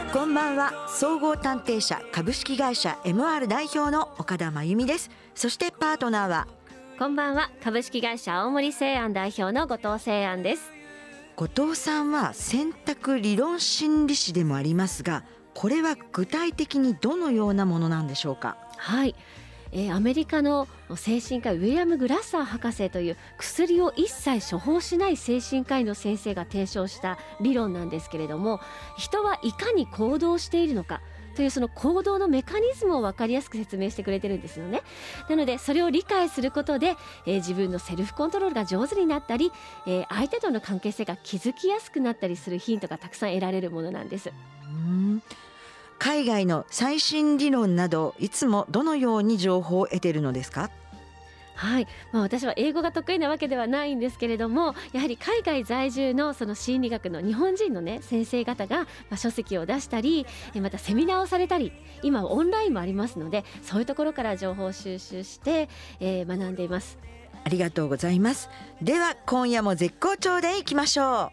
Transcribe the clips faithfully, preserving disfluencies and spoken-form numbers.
こんばんは。総合探偵社株式会社 エムアール 代表の岡田真由美です。そしてパートナーは、 こんばんは。株式会社青森製庵代表の後藤製庵です。 後藤さんは選択理論心理士でもありますが、これは具体的にどのようなものなんでしょうか？ はい、えー、アメリカの精神科医ウィリアム・グラッサー博士という薬を一切処方しない精神科医の先生が提唱した理論なんですけれども、人はいかに行動しているのかというその行動のメカニズムを分かりやすく説明してくれてるんですよね。なのでそれを理解することで、えー、自分のセルフコントロールが上手になったり、えー、相手との関係性が築きやすくなったりするヒントがたくさん得られるものなんです。 うーん、海外の最新理論などいつもどのように情報を得ているのですか？ はい、まあ、私は英語が得意なわけではないんですけれども、やはり海外在住のその心理学の日本人の、ね、先生方が、まあ、書籍を出したり、またセミナーをされたり、今はオンラインもありますので、そういうところから情報を収集して、えー、学んでいます。 ありがとうございます。では今夜も絶好調でいきましょう。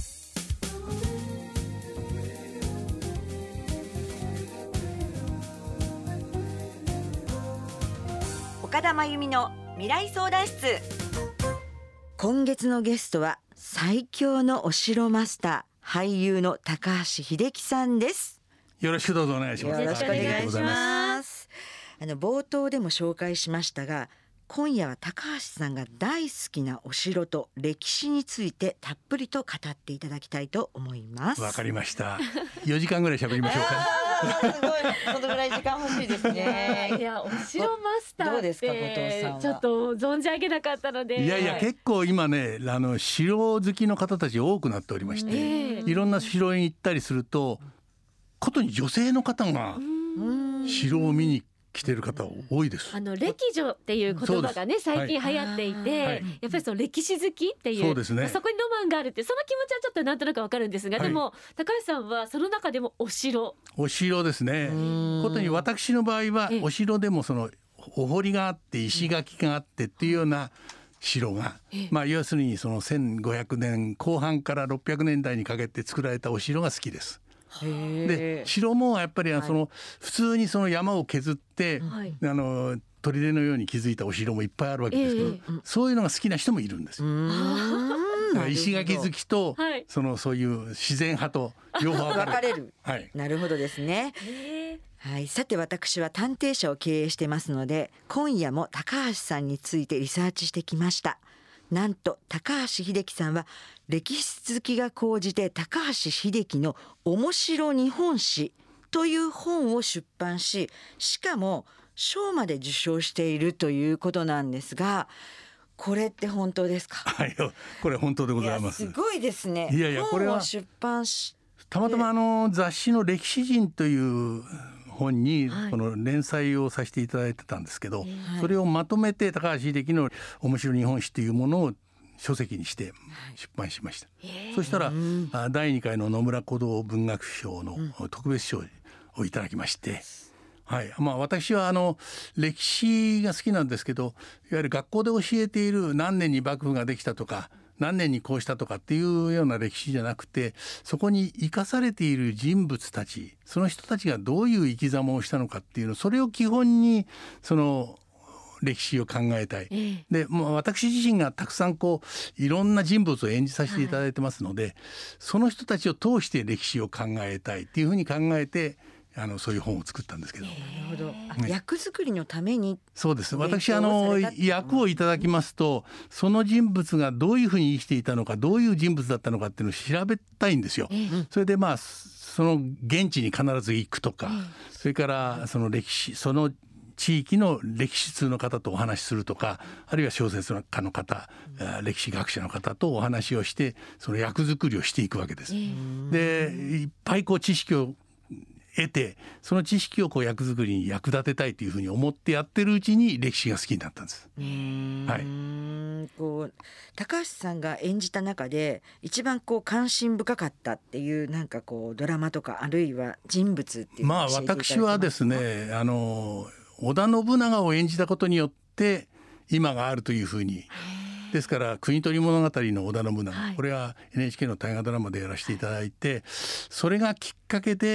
岡田真由美の未来相談室。今月のゲストは最強のお城マスター、俳優の高橋英樹さんです。 よろしくどうぞお願いします。 よろしくお願いします。あの冒頭でも紹介しましたが、今夜は高橋さんが大好きなお城と歴史についてたっぷりと語っていただきたいと思います。 わかりました。よじかんぐらい喋りましょうか。 すごい、そのぐらい時間欲しいですね。 いや、お城マスターってどうですか、後藤さんは。 ちょっと存じ上げなかったので。 いやいや、結構今ね、あの城好きの方たち多くなっておりまして、えー、いろんな城に行ったりすると、ことに女性の方が城を見に来てる方多いです。 あの歴女っていう言葉がね最近流行っていて、はい、やっぱりその歴史好きっていう、 そうですね、 そこにロマンがあるって、その気持ちはちょっとなんとなくわかるんですが、はい、でも高橋さんはその中でもお城お城ですね。ことに私の場合はお城でもそのお堀があって石垣があってっていうような城が、まあ要するにそのせんごひゃくねんこう半からろっぴゃくねんだいにかけて作られたお城が好きです。で城もやっぱりその、はい、普通にその山を削って、はい、あの砦のように築いたお城もいっぱいあるわけですけど、えー、そういうのが好きな人もいるんですよ。だから石垣好きと、はい、そのそういう自然派と両方分かれる、 はい、なるほどですね。えーはい、さて私は探偵社を経営してますので、今夜も高橋さんについてリサーチしてきました。なんと高橋英樹さんは歴史好きが高じて、高橋英樹の面白日本史という本を出版し、しかも賞まで受賞しているということなんですが、これって本当ですか？ はい、これ本当でございます。 いや、すごいですね。 いやいや、これは本を出版したまたまあの雑誌の歴史人という本にこの連載をさせていただいてたんですけど、はい、それをまとめて高橋英樹の面白い日本史というものを書籍にして出版しました。はい、そしたらだいにかいの野村古道文学賞の特別賞をいただきまして、はい、まあ、私はあの歴史が好きなんですけど、いわゆる学校で教えている何年に幕府ができたとか何年にこうしたとかっていうような歴史じゃなくて、そこに生かされている人物たち、その人たちがどういう生き様をしたのかっていうの、それを基本にその歴史を考えたい。で、もう私自身がたくさんこういろんな人物を演じさせていただいてますので、はい、その人たちを通して歴史を考えたいっていうふうに考えて、あのそういう本を作ったんですけど。 なるほど。ね、役作りのために。 そうです。私あの役をいただきますと、その人物がどういうふうに生きていたのか、どういう人物だったのかっていうのを調べたいんですよ。それでまあその現地に必ず行くとか、それからその歴史、その地域の歴史通の方とお話しするとか、あるいは小説家の方、歴史学者の方とお話をして、その役作りをしていくわけです。で、いっぱいこう知識を得て、その知識をこう役作りに役立てたいというふうに思ってやってるうちに歴史が好きになったんです。 うーん、はい、こう高橋さんが演じた中で一番こう関心深かったっていうなんかこうドラマとか、あるいは人物っていうのを教えていただけますか？ まあ私はですね、あの織田信長を演じたことによって今があるというふうに。ですから国盗り物語の織田信長、はい、これは エヌエイチケー の大河ドラマでやらせていただいて、それがきっかけで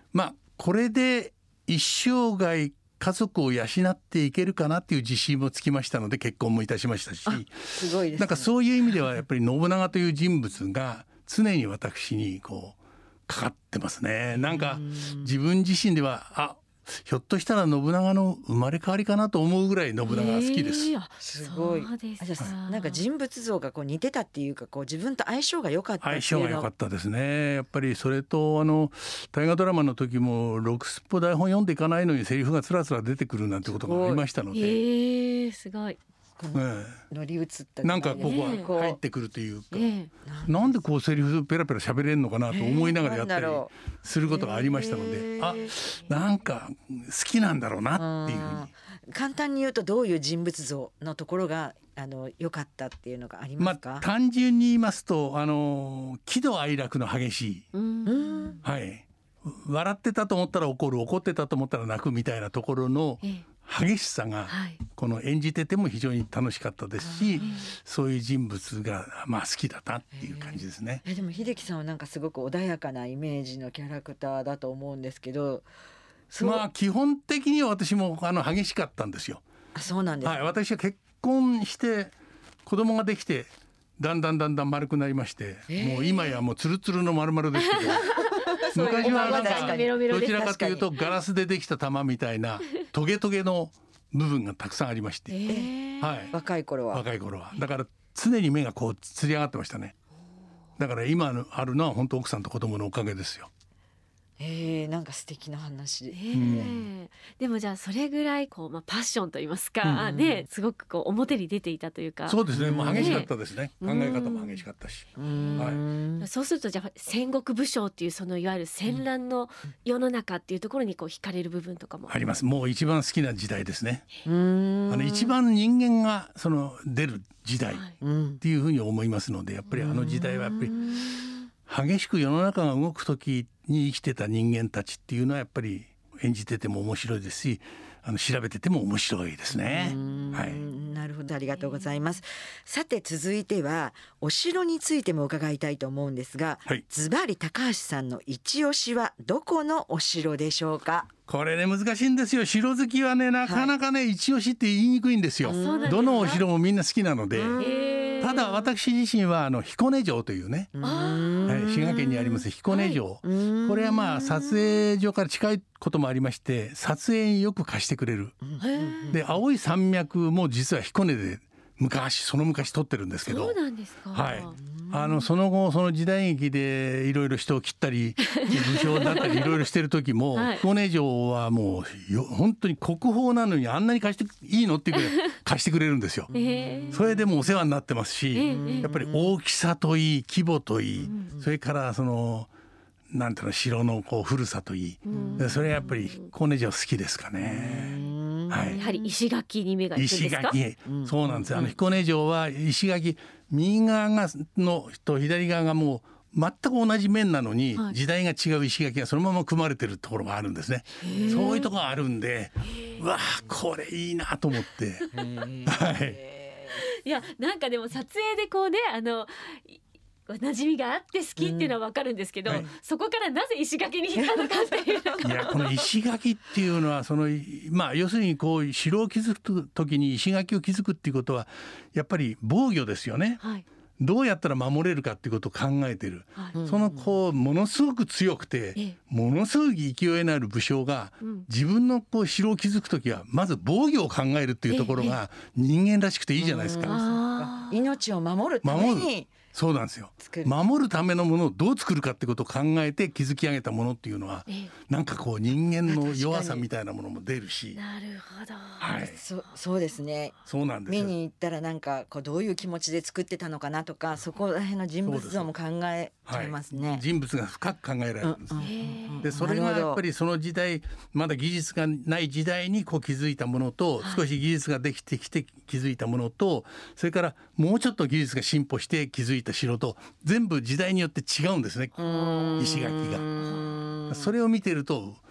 まあこれで一生涯家族を養っていけるかなっていう自信もつきましたので結婚もいたしましたし、 すごいですね。 なんかそういう意味ではやっぱり信長という人物が常に私にこうかかってますね。なんか自分自身ではあひょっとしたら信長の生まれ変わりかなと思うぐらい信長が好きです。 えー、 すごい。 そうですか。 あ、じゃあなんか人物像がこう似てたっていうか、こう自分と相性が良かったっていうの。 相性が良かったですね。やっぱりそれとあの大河ドラマの時もろくすっぽ台本読んでいかないのにセリフがつらつら出てくるなんてことがありましたので、 えー、すごい。 え乗り移ったえ、なんかこねこは入ってくるというか、 ええ、 なんでこうセリフペラペラ喋れるのかなと思いながらやったりすることがありましたので、 えーあ、なんか好きなんだろうなっていうふうに。 簡単に言うとどういう人物像のところがあの良かったっていうのがありまますか？ あ、単純に言いますとあの喜怒哀楽の激しい、 うんうん、 はい、笑ってたと思ったら怒る、怒ってたと思ったら泣くみたいなところのええ、 激しさがはい、 この演じてても非常に楽しかったですし、 ええ、 そういう人物がまあ好きだったっていう感じですね。 えでも秀樹さんはなんかすごく穏やかなイメージのキャラクターだと思うんですけど、そうまあ基本的には私もあの激しかったんですよ。 あ、そうなんですか。 はい、私は結婚して子供ができてだんだんだんだん丸くなりまして、 えーもう今やもうツルツルの丸々ですけど昔はなんか確かにメロメロですどちらかというとガラスでできた玉みたいなトゲトゲの部分がたくさんありまして、 えーはい、 若い頃は。 若い頃はだから常に目がこうつり上がってましたね。だから今のあるのは本当奥さんと子供のおかげですよ。 えー、なんか素敵な話で。 ええ、でもじゃあそれぐらいこう、まあ、パッションと言いますか、 うんね、すごくこう表に出ていたというか。 そうですね、もううん激しかったですね、 うん考え方も激しかったし、 うーんそうするとじゃあ戦国武将っていうそのいわゆる戦乱の世の中っていうところにこう惹かれる部分とかもあります。もう一番好きな時代ですね。 うーんあの一番人間がその出る時代っはいうんていうふうに思いますので、やっぱりあの時代はやっぱりうん激しく世の中が動く時に生きてた人間たちっていうのはやっぱり演じてても面白いですし、あの調べてても面白いですね。 うーんはい。 なるほど、ありがとうございます。さて続いてはお城についても伺いたいと思うんですが、 はい。 ズバリ高橋さんの一押しはどこのお城でしょうか？ これね難しいんですよ。城好きはねなかなかね、一押しって言いにくいんですよ。 あそうなんですかどのお城もみんな好きなので。 うんえーただ私自身はあの彦根城というね、 うーあんはい、滋賀県にあります彦根城、 うーんこれはまあ撮影所から近いこともありまして撮影によく貸してくれる。 へーで青い山脈も実は彦根で昔その昔撮ってるんですけど、 そうなんですか。 はい、あのその後その時代劇でいろいろ人を切ったり武将だったりいろいろしてる時も、 はい彦根城はもうよ本当に国宝なのにあんなに貸していいのっていうぐらい貸してくれるんですよ。 えーそれでもお世話になってますし、 えーやっぱり大きさといい規模といい、 うんそれからそのなんていうの城のこう古さといい、 うんでそれはやっぱり彦根城好きですかね。はいやはり石垣に目がいくんです石か。 垣、 うんそうなんです。あの彦根城は石垣右側がのと左側がもう全く同じ面なのに、 はい時代が違う石垣がそのまま組まれてるところがあるんですね。そういうところがあるんで、うわあこれいいなと思って、はい。 いやなんかでも撮影でこうねあのい馴染みがあって好きっていうのはわかるんですけど、 うんはいそこからなぜ石垣に行ったのかっていうのがいやこの石垣っていうのはそのまあ要するにこう城を築く時に石垣を築くっていうことはやっぱり防御ですよね。 はいどうやったら守れるかっていうことを考えてる。 はい、 うんそのこうものすごく強くてええものすごい勢いのある武将がうん自分のこう城を築く時はまず防御を考えるっていうところが人間らしくていいじゃないですうんか。 あー命を守るためにそうなんですよ。 作る。 守るためのものをどう作るかってことを考えて築き上げたものっていうのはええなんかこう人間の弱さみたいなものも出るし、 なるほど、 はい、 そそうですね。 そうなんですよ。 見に行ったらなんかこうどういう気持ちで作ってたのかなとか、そこら辺の人物像も考えちゃいますね。 人物が深く考えられるんです。 うんへえでそれがやっぱりその時代まだ技術がない時代にこう気づいたものと、 はい少し技術ができてきて気づいたものと、それからもうちょっと技術が進歩して気づいた城と全部時代によって違うんですね。 うん石垣がうんそれを見てると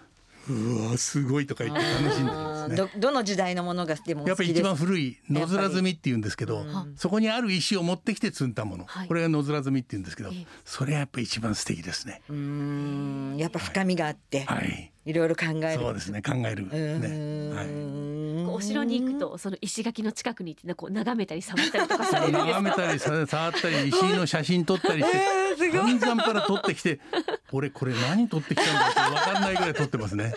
うわすごいとか言って楽しんでますね。 ど, どの時代のものがでも好きです。 やっぱり一番古い野面積みっていうんですけど、そこにある石を持ってきて積んだもの、はい、これが野面積みっていうんですけど、それはやっぱり一番素敵ですね。 うーんやっぱ深みがあって、 はい、 いろいろ考える。 そうですね考えるね、はい、 お城に行くとその石垣の近くに行ってこう眺めたり触ったりとかされるんですか。 眺めたり触ったり石の写真撮ったりして、えー、散々から撮ってきて俺これ何撮ってきたんだって分かんないぐらい撮ってますね。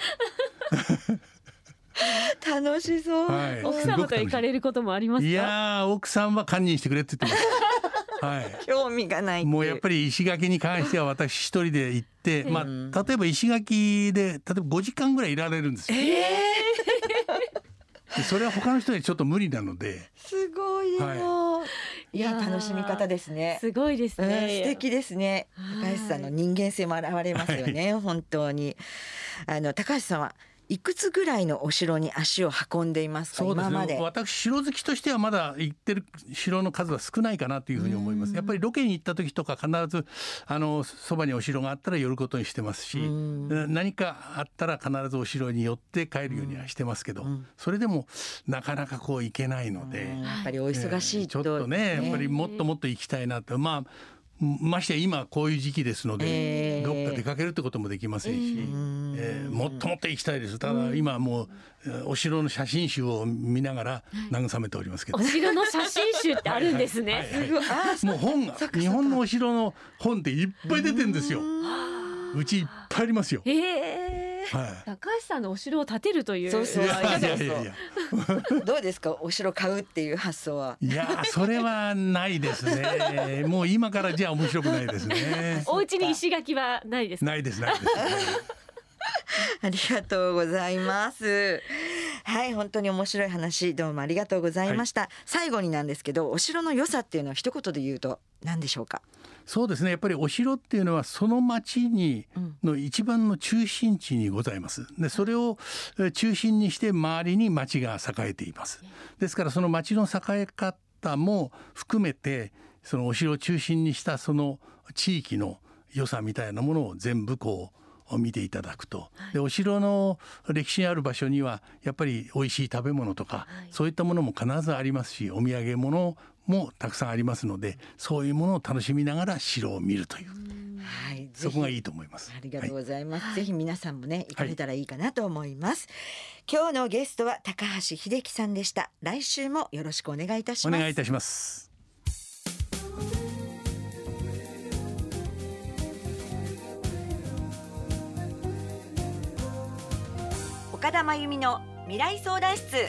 楽しそう、 はい、奥様と行かれることもありますか。 いや奥さんは堪忍してくれって言ってますはい、 興味がない。 もうやっぱり石垣に関しては私一人で行って、まあ、例えば石垣で例えばごじかんぐらいいられるんですよ、えー、それは他の人にちょっと無理なので。 すごいでも、はい、いや楽しみ方ですね。 すごいですね、 うん、素敵ですね。高橋さんの人間性も現れますよね、はい、本当に。あの高橋さんはいくつぐらいのお城に足を運んでいますか。 そうですね、 今まで。 私城好きとしてはまだ行ってる城の数は少ないかなというふうに思います。やっぱりロケに行った時とか必ずあのそばにお城があったら寄ることにしてますし、何かあったら必ずお城に寄って帰るようにはしてますけど、それでもなかなかこう行けないので、 やっぱりお忙しいと、 えー、ちょっとねやっぱりもっともっと行きたいなと、まあまして今こういう時期ですので、えー、どっか出かけるってこともできませんし、えーえー、もっともっと行きたいです。ただ今もうお城の写真集を見ながら慰めておりますけど、 お城の写真集ってあるんですね。 もう本が日本のお城の本っていっぱい出てるんですよ。うちいっぱいありますよ。 えーはい、高橋さんのお城を建てるという。 そうそう。 いやいやいやいやどうですかお城買うっていう発想は。 いやそれはないですね。もう今からじゃ面白くないですね。 お家に石垣はないですか。 ないですないです。 ありがとうございます。はい、本当に面白い話どうもありがとうございました、はい、最後になんですけどお城の良さっていうのは一言で言うと何でしょうか。 そうですねやっぱりお城っていうのはその町にの一番の中心地にございます。でそれを中心にして周りに町が栄えています。ですからその町の栄え方も含めてそのお城を中心にしたその地域の良さみたいなものを全部こう見ていただくと、でお城の歴史ある場所にはやっぱり美味しい食べ物とか、はい、そういったものも必ずありますしお土産物もたくさんありますのでそういうものを楽しみながら城を見るという、はい、そこがいいと思います。 ありがとうございます、はい、ぜひ皆さんもね行かれたらいいかなと思います、はい、今日のゲストは高橋秀樹さんでした。来週もよろしくお願いいたします。 お願いいたします。 岡田真由美の未来相談室。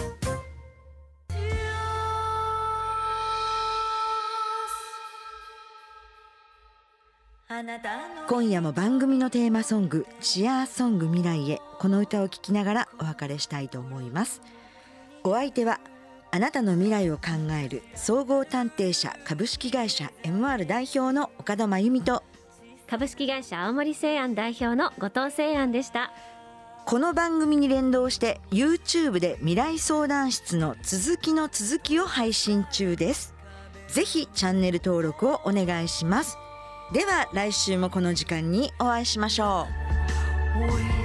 今夜も番組のテーマソングチアーソング未来へ、この歌を聴きながらお別れしたいと思います。お相手はあなたの未来を考える総合探偵社株式会社 エムアール 代表の岡田真由美と株式会社青森製庵代表の後藤製庵でした。 この番組に連動して YouTube で未来相談室の続きの続きを配信中です。ぜひチャンネル登録をお願いします。では来週もこの時間にお会いしましょう。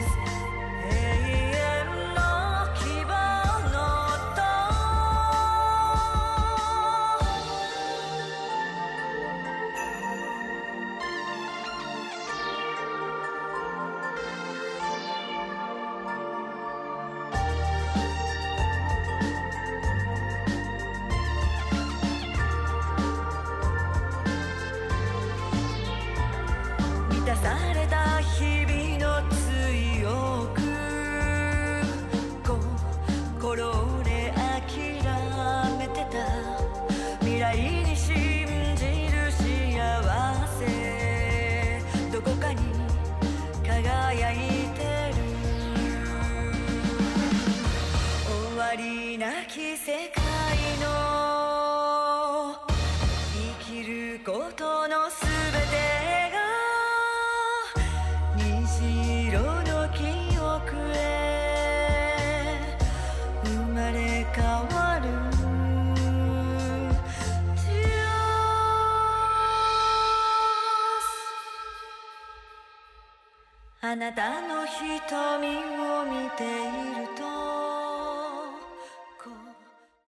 あなたの瞳を見ていると